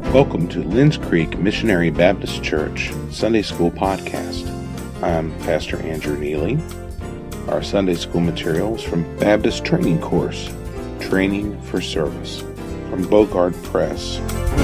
Welcome to Linz Creek Missionary Baptist Church Sunday School Podcast. I'm Pastor Andrew Neely. Our Sunday School material is from Baptist Training Course, Training for Service, from Bogart Press.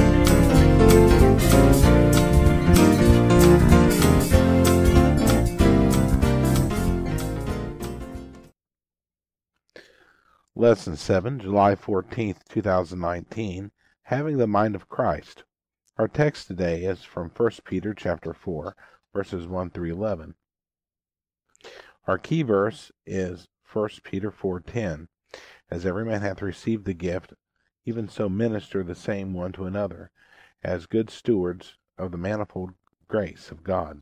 Lesson 7, July 14th, 2019. Having the mind of Christ. Our text today is from 1 Peter chapter 4, verses 1 through 11. Our key verse is 1 Peter 4:10. As every man hath received the gift, even so minister the same one to another, as good stewards of the manifold grace of God.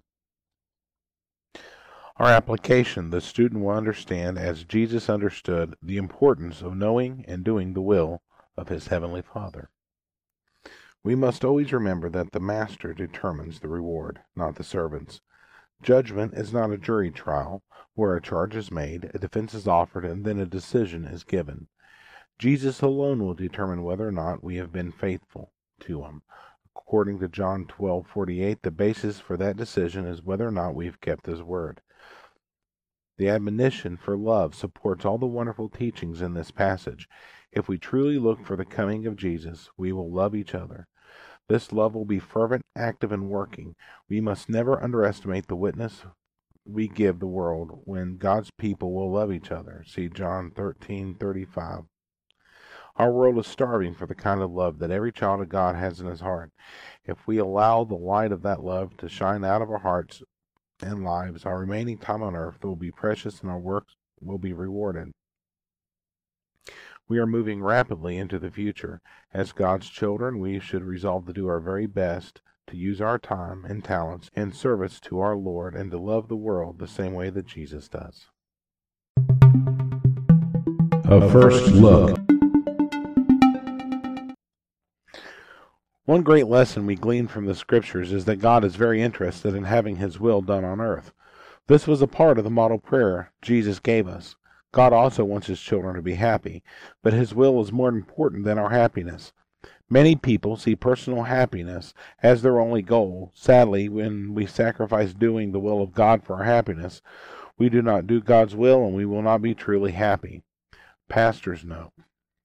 Our application: the student will understand, as Jesus understood, the importance of knowing and doing the will of his heavenly Father. We must always remember that the master determines the reward, not the servants. Judgment is not a jury trial, where a charge is made, a defense is offered, and then a decision is given. Jesus alone will determine whether or not we have been faithful to him. According to John 12:48, the basis for that decision is whether or not we've kept his word. The admonition for love supports all the wonderful teachings in this passage. If we truly look for the coming of Jesus, we will love each other. This love will be fervent, active, and working. We must never underestimate the witness we give the world when God's people will love each other. See John 13:35. Our world is starving for the kind of love that every child of God has in his heart. If we allow the light of that love to shine out of our hearts and lives, our remaining time on earth will be precious and our work will be rewarded. We are moving rapidly into the future. As God's children, we should resolve to do our very best to use our time and talents in service to our Lord and to love the world the same way that Jesus does. A first look. One great lesson we glean from the Scriptures is that God is very interested in having his will done on earth. This was a part of the model prayer Jesus gave us. God also wants his children to be happy, but his will is more important than our happiness. Many people see personal happiness as their only goal. Sadly, when we sacrifice doing the will of God for our happiness, we do not do God's will and we will not be truly happy. Pastor's note.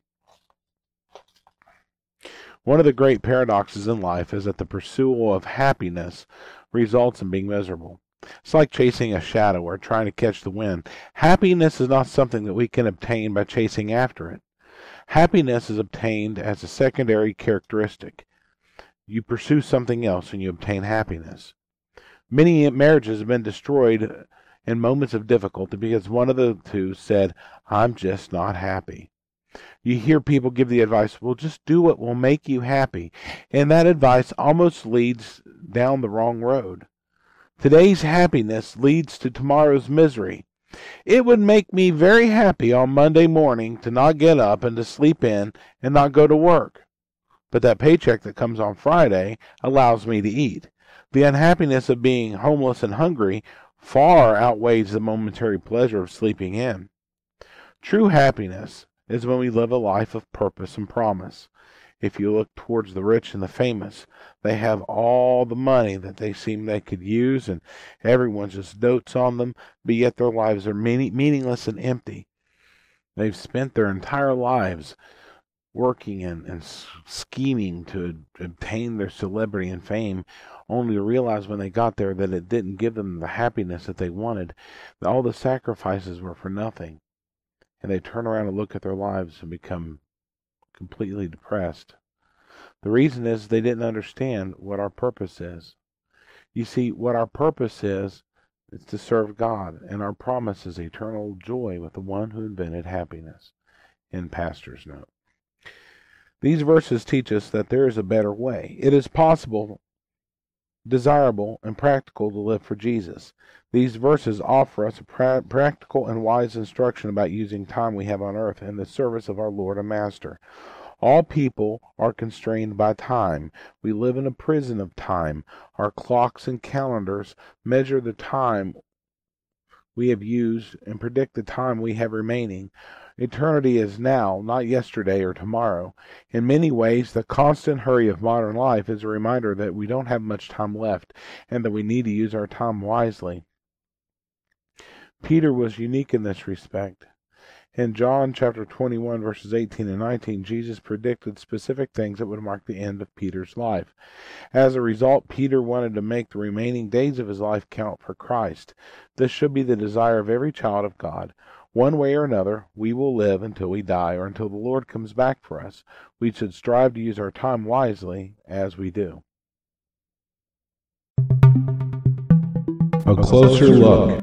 One of the great paradoxes in life is that the pursuit of happiness results in being miserable. It's like chasing a shadow or trying to catch the wind. Happiness is not something that we can obtain by chasing after it. Happiness is obtained as a secondary characteristic. You pursue something else and you obtain happiness. Many marriages have been destroyed in moments of difficulty because one of the two said, "I'm just not happy." You hear people give the advice, "Well, just do what will make you happy." And that advice almost leads down the wrong road. Today's happiness leads to tomorrow's misery. It would make me very happy on Monday morning to not get up and to sleep in and not go to work. But that paycheck that comes on Friday allows me to eat. The unhappiness of being homeless and hungry far outweighs the momentary pleasure of sleeping in. True happiness is when we live a life of purpose and promise. If you look towards the rich and the famous, they have all the money that they seem they could use, and everyone just dotes on them, but yet their lives are meaningless and empty. They've spent their entire lives working and scheming to obtain their celebrity and fame, only to realize when they got there that it didn't give them the happiness that they wanted. All the sacrifices were for nothing. And they turn around and look at their lives and become completely depressed. The reason is they didn't understand what our purpose is. You see, what our purpose is to serve God, and our promise is eternal joy with the one who invented happiness. In Pastor's note. These verses teach us that there is a better way. It is possible, desirable, and practical to live for Jesus. These verses offer us a practical and wise instruction about using time we have on earth in the service of our Lord and Master. All people are constrained by time. We live in a prison of time. Our clocks and calendars measure the time we have used and predict the time we have remaining. Eternity is now, not yesterday or tomorrow. In many ways, the constant hurry of modern life is a reminder that we don't have much time left and that we need to use our time wisely. Peter was unique in this respect. In John chapter 21, verses 18 and 19, Jesus predicted specific things that would mark the end of Peter's life. As a result, Peter wanted to make the remaining days of his life count for Christ. This should be the desire of every child of God. One way or another, we will live until we die or until the Lord comes back for us. We should strive to use our time wisely as we do. A closer look.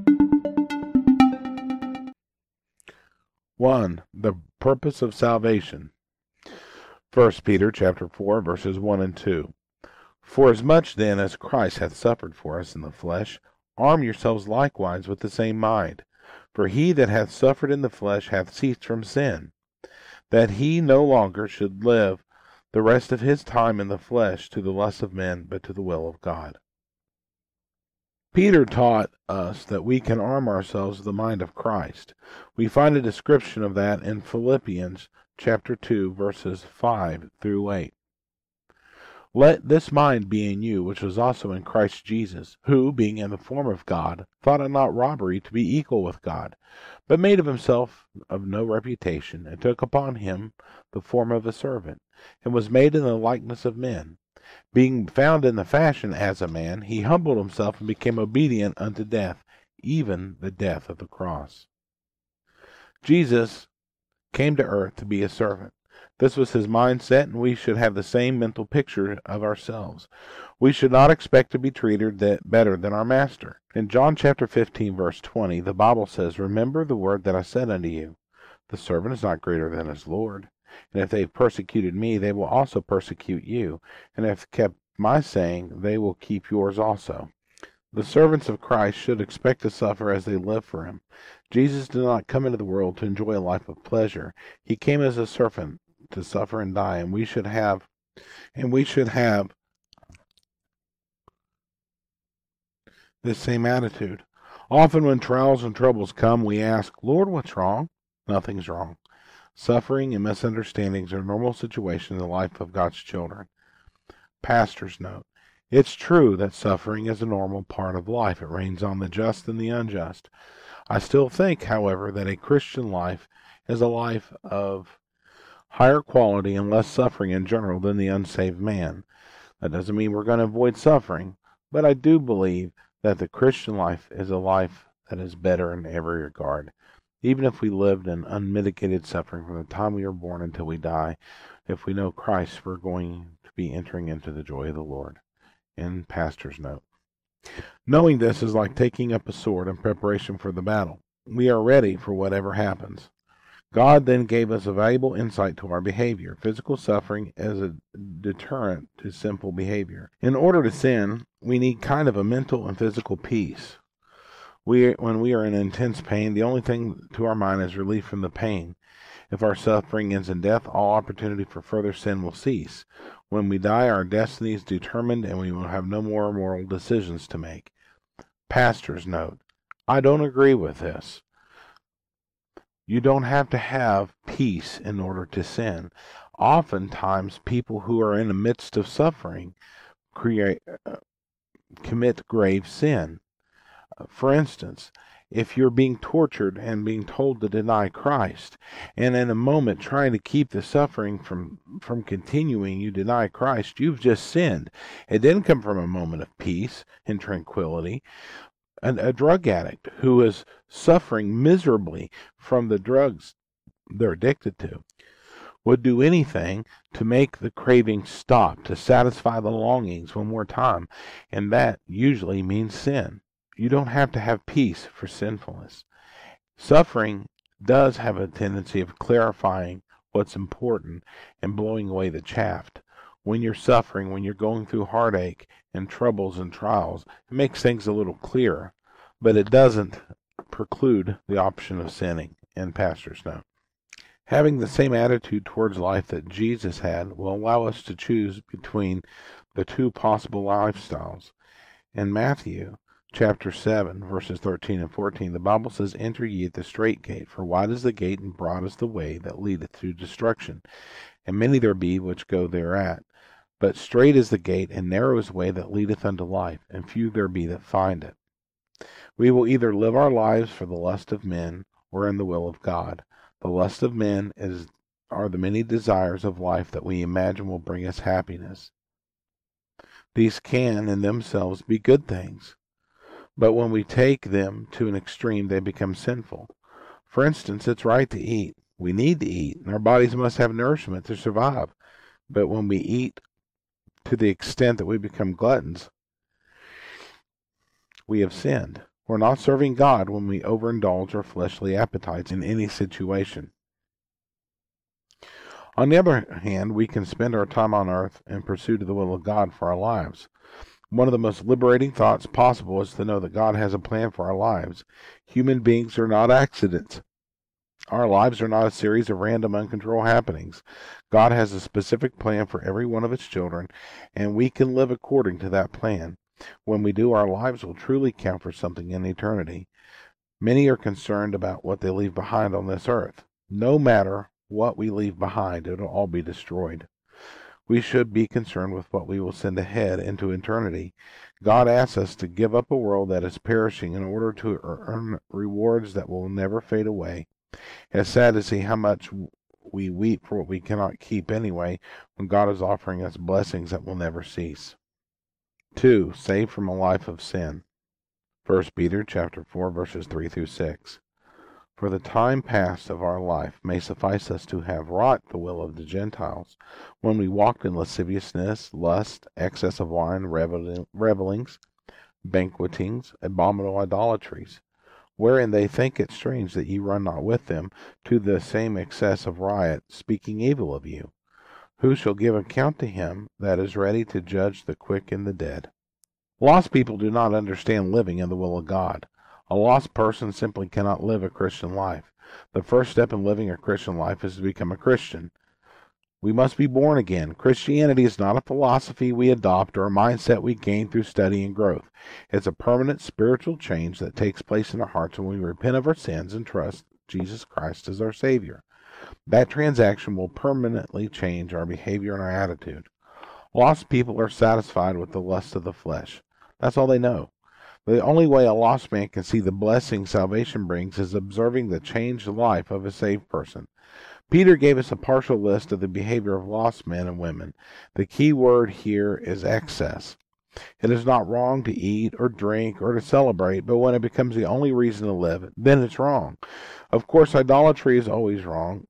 1. The purpose of salvation. 1 Peter chapter 4, verses 1 and 2. Forasmuch then as Christ hath suffered for us in the flesh, arm yourselves likewise with the same mind. For he that hath suffered in the flesh hath ceased from sin, that he no longer should live the rest of his time in the flesh to the lusts of men, but to the will of God. Peter taught us that we can arm ourselves with the mind of Christ. We find a description of that in Philippians chapter 2, verses 5 through 8. Let this mind be in you, which was also in Christ Jesus, who, being in the form of God, thought it not robbery to be equal with God, but made of himself of no reputation, and took upon him the form of a servant, and was made in the likeness of men. Being found in the fashion as a man, he humbled himself and became obedient unto death, even the death of the cross. Jesus came to earth to be a servant. This was his mindset, and we should have the same mental picture of ourselves. We should not expect to be treated better than our master. In John chapter 15, verse 20, the Bible says, Remember the word that I said unto you, the servant is not greater than his Lord. And if they have persecuted me, they will also persecute you. And if kept my saying, they will keep yours also. The servants of Christ should expect to suffer as they live for him. Jesus did not come into the world to enjoy a life of pleasure. He came as a servant to suffer and die, and we should have this same attitude. Often when trials and troubles come, we ask, Lord, what's wrong? Nothing's wrong. Suffering and misunderstandings are normal situations in the life of God's children. Pastor's note. It's true that suffering is a normal part of life. It rains on the just and the unjust. I still think, however, that a Christian life is a life of higher quality and less suffering in general than the unsaved man. That doesn't mean we're going to avoid suffering, but I do believe that the Christian life is a life that is better in every regard. Even if we lived in unmitigated suffering from the time we were born until we die, if we know Christ, we're going to be entering into the joy of the Lord. In Pastor's note. Knowing this is like taking up a sword in preparation for the battle. We are ready for whatever happens. God then gave us a valuable insight to our behavior. Physical suffering is a deterrent to sinful behavior. In order to sin, we need kind of a mental and physical peace. When we are in intense pain, the only thing to our mind is relief from the pain. If our suffering ends in death, all opportunity for further sin will cease. When we die, our destiny is determined and we will have no more moral decisions to make. Pastor's note. I don't agree with this. You don't have to have peace in order to sin. Oftentimes, people who are in the midst of suffering commit grave sin. For instance, if you're being tortured and being told to deny Christ, and in a moment trying to keep the suffering from continuing, you deny Christ, you've just sinned. It didn't come from a moment of peace and tranquility. A drug addict who is suffering miserably from the drugs they're addicted to would do anything to make the craving stop, to satisfy the longings one more time, and that usually means sin. You don't have to have peace for sinfulness. Suffering does have a tendency of clarifying what's important and blowing away the chaff. When you're suffering, when you're going through heartache and troubles and trials, it makes things a little clearer, but it doesn't preclude the option of sinning. In Pastor's note. Having the same attitude towards life that Jesus had will allow us to choose between the two possible lifestyles. In Matthew chapter 7, verses 13 and 14, the Bible says, "Enter ye at the strait gate, for wide is the gate, and broad is the way that leadeth to destruction, and many there be which go thereat. But strait is the gate, and narrow is the way that leadeth unto life, and few there be that find it." We will either live our lives for the lust of men, or in the will of God. The lust of men are the many desires of life that we imagine will bring us happiness. These can, in themselves, be good things, but when we take them to an extreme, they become sinful. For instance, it's right to eat. We need to eat, and our bodies must have nourishment to survive. But when we eat to the extent that we become gluttons, we have sinned. We're not serving God when we overindulge our fleshly appetites in any situation. On the other hand, we can spend our time on earth in pursuit of the will of God for our lives. One of the most liberating thoughts possible is to know that God has a plan for our lives. Human beings are not accidents. Our lives are not a series of random, uncontrolled happenings. God has a specific plan for every one of His children, and we can live according to that plan. When we do, our lives will truly count for something in eternity. Many are concerned about what they leave behind on this earth. No matter what we leave behind, it will all be destroyed. We should be concerned with what we will send ahead into eternity. God asks us to give up a world that is perishing in order to earn rewards that will never fade away. It's sad to see how much we weep for what we cannot keep anyway, when God is offering us blessings that will never cease. 2. Saved from a life of sin. 1 Peter chapter 4, verses 3 through 6. For the time past of our life may suffice us to have wrought the will of the Gentiles, when we walked in lasciviousness, lust, excess of wine, revellings, banquetings, abominable idolatries, wherein they think it strange that ye run not with them to the same excess of riot, speaking evil of you. Who shall give account to him that is ready to judge the quick and the dead? Lost people do not understand living in the will of God. A lost person simply cannot live a Christian life. The first step in living a Christian life is to become a Christian. We must be born again. Christianity is not a philosophy we adopt or a mindset we gain through study and growth. It's a permanent spiritual change that takes place in our hearts when we repent of our sins and trust Jesus Christ as our Savior. That transaction will permanently change our behavior and our attitude. Lost people are satisfied with the lust of the flesh. That's all they know. The only way a lost man can see the blessing salvation brings is observing the changed life of a saved person. Peter gave us a partial list of the behavior of lost men and women. The key word here is excess. It is not wrong to eat or drink or to celebrate, but when it becomes the only reason to live, then it's wrong. Of course, idolatry is always wrong,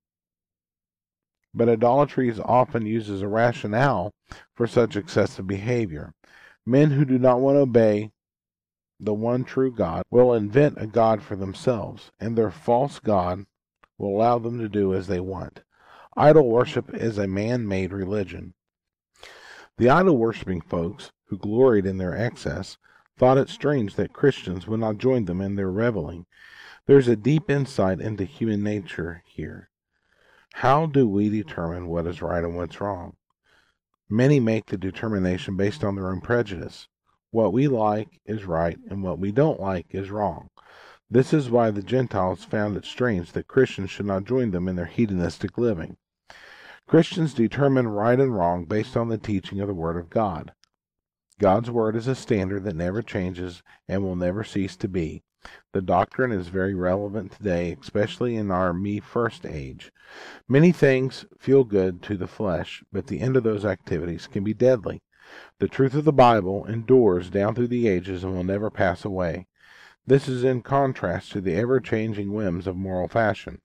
but idolatry is often used as a rationale for such excessive behavior. Men who do not want to obey the one true God will invent a God for themselves, and their false God will allow them to do as they want. Idol worship is a man-made religion. The idol-worshipping folks, who gloried in their excess, thought it strange that Christians would not join them in their reveling. There's a deep insight into human nature here. How do we determine what is right and what's wrong? Many make the determination based on their own prejudice. What we like is right, and what we don't like is wrong. This is why the Gentiles found it strange that Christians should not join them in their hedonistic living. Christians determine right and wrong based on the teaching of the Word of God. God's Word is a standard that never changes and will never cease to be. The doctrine is very relevant today, especially in our me-first age. Many things feel good to the flesh, but the end of those activities can be deadly. The truth of the Bible endures down through the ages and will never pass away. This is in contrast to the ever-changing whims of moral fashion.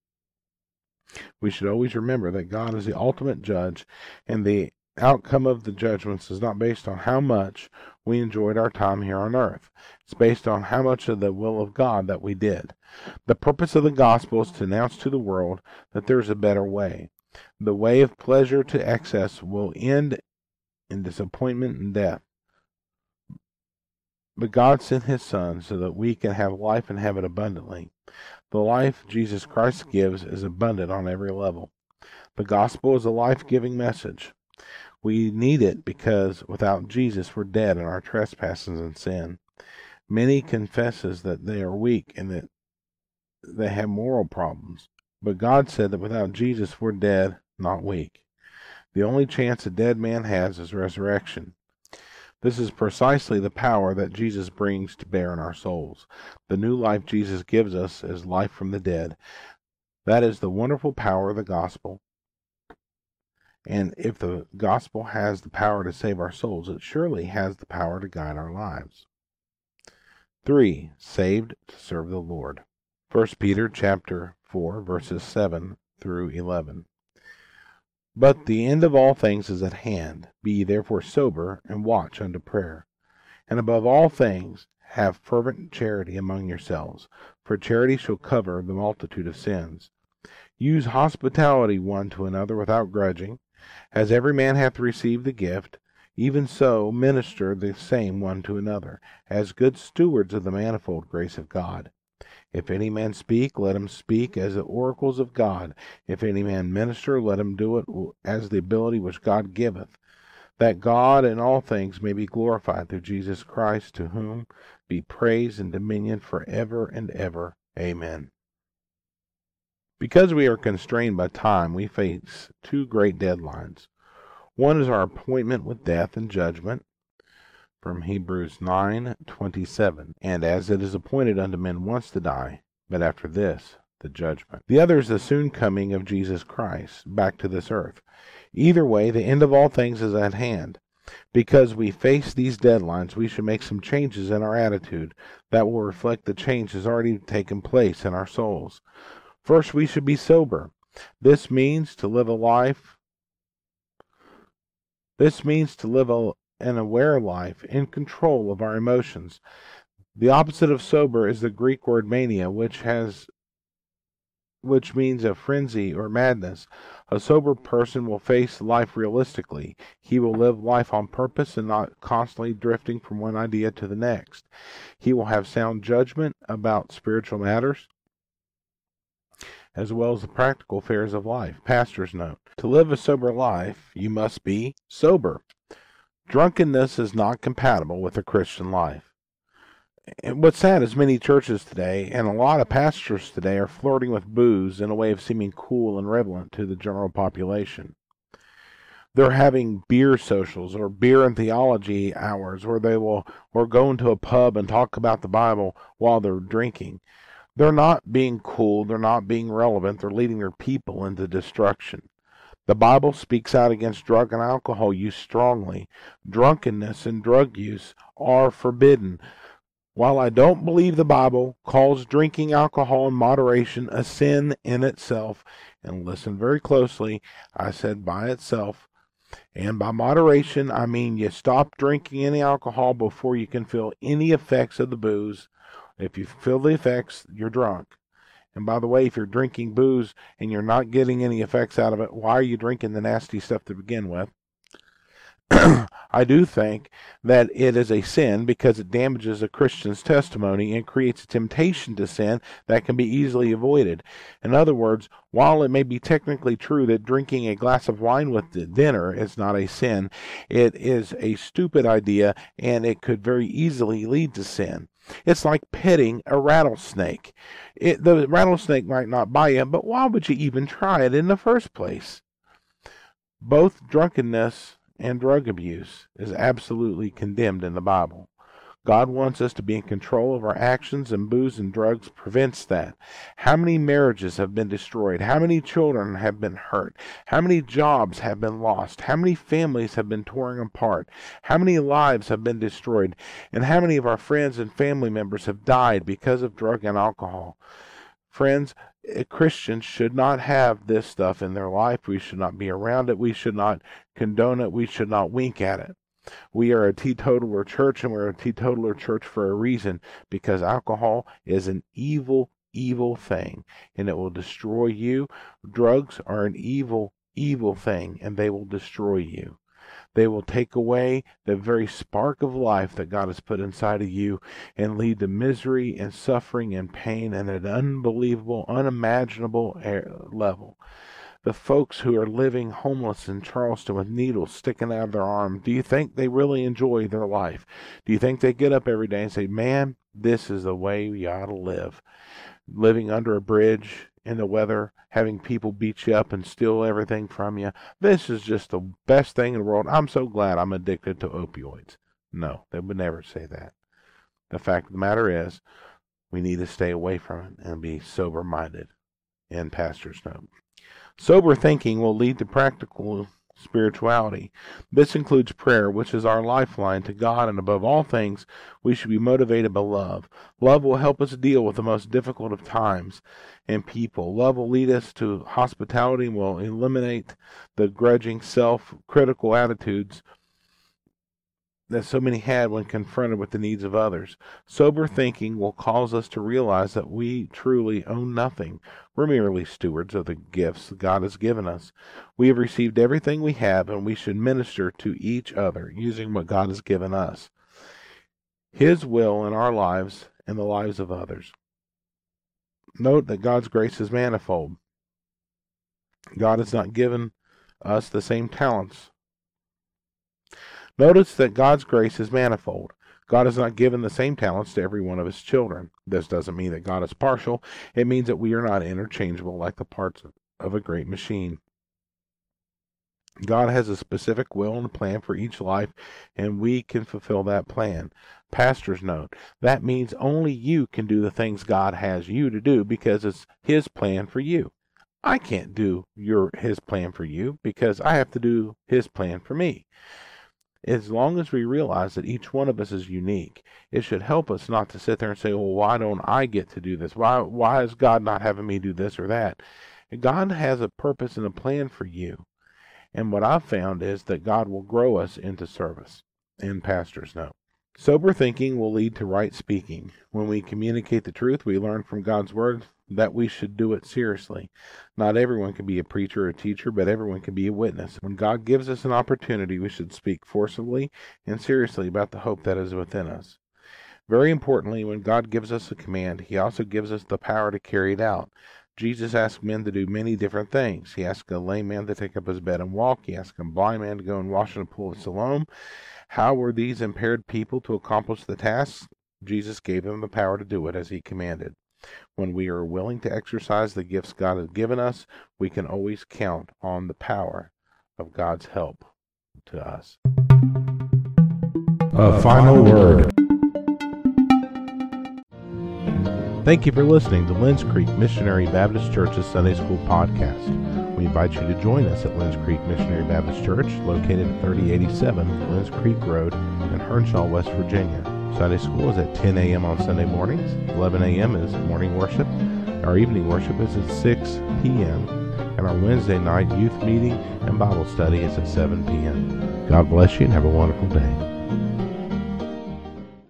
We should always remember that God is the ultimate judge, and the outcome of the judgments is not based on how much we enjoyed our time here on earth. It's based on how much of the will of God that we did. The purpose of the gospel is to announce to the world that there is a better way. The way of pleasure to excess will end in disappointment and death. But God sent His Son so that we can have life and have it abundantly. The life Jesus Christ gives is abundant on every level. The gospel is a life-giving message. We need it because without Jesus we're dead in our trespasses and sin. Many confesses that they are weak and that they have moral problems. But God said that without Jesus we're dead, not weak. The only chance a dead man has is resurrection. This is precisely the power that Jesus brings to bear in our souls. The new life Jesus gives us is life from the dead. That is the wonderful power of the gospel. And if the gospel has the power to save our souls, it surely has the power to guide our lives. 3. Saved to serve the Lord. 1 Peter chapter 4, verses 7 through 11. But the end of all things is at hand. Be ye therefore sober, and watch unto prayer. And above all things, have fervent charity among yourselves, for charity shall cover the multitude of sins. Use hospitality one to another without grudging. As every man hath received the gift, even so minister the same one to another, as good stewards of the manifold grace of God. If any man speak, let him speak as the oracles of God. If any man minister, let him do it as the ability which God giveth, that God in all things may be glorified through Jesus Christ, to whom be praise and dominion for ever and ever. Amen. Because we are constrained by time, we face two great deadlines. One is our appointment with death and judgment, from Hebrews 9:27, and as it is appointed unto men once to die, but after this, the judgment. The other is the soon coming of Jesus Christ back to this earth. Either way, the end of all things is at hand. Because we face these deadlines, we should make some changes in our attitude that will reflect the changes already taken place in our souls. First, we should be sober. This means to live an aware life in control of our emotions. The opposite of sober is the Greek word mania, which means a frenzy or madness. A sober person will face life realistically. He will live life on purpose and not constantly drifting from one idea to the next. He will have sound judgment about spiritual matters, as well as the practical affairs of life. Pastor's note: to live a sober life, you must be sober. Drunkenness is not compatible with a Christian life. And what's sad is many churches today, and a lot of pastors today, are flirting with booze in a way of seeming cool and relevant to the general population. They're having beer socials or beer and theology hours where they will go into a pub and talk about the Bible while they're drinking. They're not being cool, they're not being relevant, they're leading their people into destruction. The Bible speaks out against drug and alcohol use strongly. Drunkenness and drug use are forbidden. While I don't believe the Bible calls drinking alcohol in moderation a sin in itself, and listen very closely, I said by itself, and by moderation I mean you stop drinking any alcohol before you can feel any effects of the booze. If you feel the effects, you're drunk. And by the way, if you're drinking booze and you're not getting any effects out of it, why are you drinking the nasty stuff to begin with? I do think that it is a sin because it damages a Christian's testimony and creates a temptation to sin that can be easily avoided. In other words, while it may be technically true that drinking a glass of wine with dinner is not a sin, it is a stupid idea and it could very easily lead to sin. It's like petting a rattlesnake. The rattlesnake might not bite you, but why would you even try it in the first place? Both drunkenness and drug abuse is absolutely condemned in the Bible. God wants us to be in control of our actions, and booze and drugs prevents that. How many marriages have been destroyed? How many children have been hurt? How many jobs have been lost? How many families have been torn apart? How many lives have been destroyed? And how many of our friends and family members have died because of drug and alcohol? Friends, Christians should not have this stuff in their life. We should not be around it. We should not condone it. We should not wink at it. We are a teetotaler church, and we're a teetotaler church for a reason, because alcohol is an evil, evil thing, and it will destroy you. Drugs are an evil, evil thing, and they will destroy you. They will take away the very spark of life that God has put inside of you and lead to misery and suffering and pain at an unbelievable, unimaginable level. The folks who are living homeless in Charleston with needles sticking out of their arm, do you think they really enjoy their life? Do you think they get up every day and say, man, This is the way we ought to live. Living under a bridge in the weather, having people beat you up and steal everything from you. This is just the best thing in the world. I'm so glad I'm addicted to opioids. No, they would never say that. The fact of the matter is, we need to stay away from it and be sober-minded. In Pastor's note. Sober thinking will lead to practical spirituality. This includes prayer, which is our lifeline to God, and above all things, we should be motivated by love. Love will help us deal with the most difficult of times and people. Love will lead us to hospitality and will eliminate the grudging, self-critical attitudes that so many had when confronted with the needs of others. Sober thinking will cause us to realize that we truly own nothing. We're merely stewards of the gifts God has given us. We have received everything we have, and we should minister to each other using what God has given us. His will in our lives and the lives of others. Note that God's grace is manifold. God has not given us the same talents. Notice that God's grace is manifold. God has not given the same talents to every one of his children. This doesn't mean that God is partial. It means that we are not interchangeable like the parts of a great machine. God has a specific will and plan for each life, and we can fulfill that plan. Pastor's note, that means only you can do the things God has you to do because it's his plan for you. I can't do his plan for you because I have to do his plan for me. As long as we realize that each one of us is unique, it should help us not to sit there and say, well, why don't I get to do this? Why is God not having me do this or that? God has a purpose and a plan for you. And what I've found is that God will grow us into service. In Pastor's note. Sober thinking will lead to right speaking. When we communicate the truth, we learn from God's word that we should do it seriously. Not everyone can be a preacher or a teacher, but everyone can be a witness. When God gives us an opportunity, we should speak forcibly and seriously about the hope that is within us. Very importantly, when God gives us a command, he also gives us the power to carry it out. Jesus asked men to do many different things. He asked a lame man to take up his bed and walk. He asked a blind man to go and wash in a pool of Siloam. How were these impaired people to accomplish the tasks? Jesus gave them the power to do it as he commanded. When we are willing to exercise the gifts God has given us, we can always count on the power of God's help to us. A final word. Thank you for listening to Lenz Creek Missionary Baptist Church's Sunday School Podcast. We invite you to join us at Lenz Creek Missionary Baptist Church, located at 3087 Lenz Creek Road in Hernshaw, West Virginia. Sunday school is at 10 a.m. on Sunday mornings. 11 a.m. is morning worship. Our evening worship is at 6 p.m. And our Wednesday night youth meeting and Bible study is at 7 p.m. God bless you and have a wonderful day.